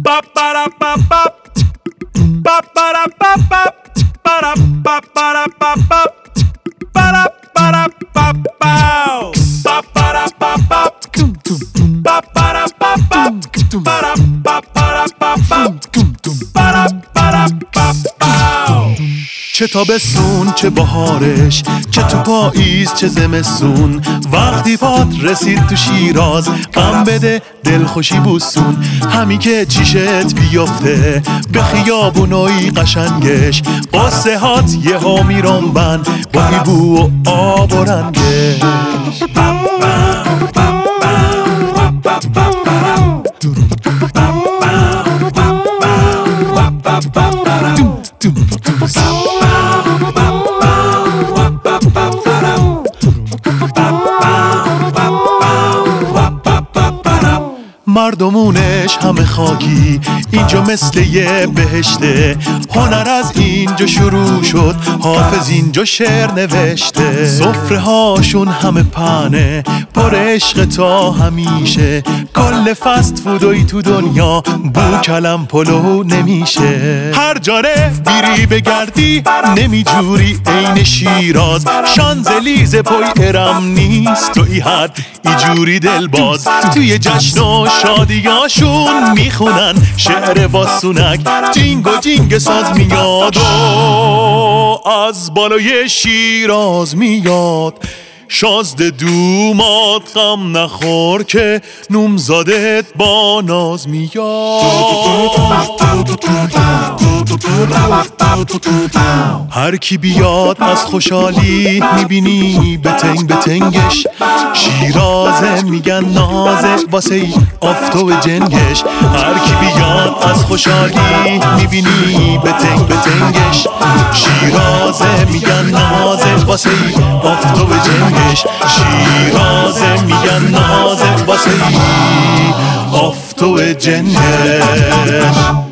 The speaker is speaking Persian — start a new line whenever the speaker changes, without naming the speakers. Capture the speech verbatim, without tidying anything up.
چه تابستون چه بهارش، چه تو پاییز چه زمستون، وقتی پات رسید تو شیراز غم بده دلخوشی بوسون. همی که چیشت بیفته به خیابونای قشنگش، قصه هات یه ها میرنبن با هیبو و آب و رنگش. مردمونش همه خاکی، اینجا مثل یه بهشته. هنر از اینجا شروع شد، حافظ اینجا شعر نوشته. سفره هاشون همه پنه پر عشق تا همیشه، کل فست فودوی تو دنیا بو کلم پلو نمیشه. هر جاره بیری بگردی نمیجوری عین شیراز، شانزلیزه پای ارم نیست تو ای حد ایجوری دلباز. توی جشن و شادیاشون میخونن شعر با سونک، جینگ و جینگ ساز میاد و از بالای شیراز میاد. شازده دومات غم نخور که نومزادت با ناز میاد. هر کی بیاد از خوشحالی میبینی بتنگ بتنگش، شیرازه میگن نازه واسه ای آفتو جنگش. هر کی بیاد از خوشحالی میبینی بتنگ بتنگش، شیرازه میگن نازه واسه ای آفتو جنگش. شیرازه میگن نازه واسه ای آفتو جنگش.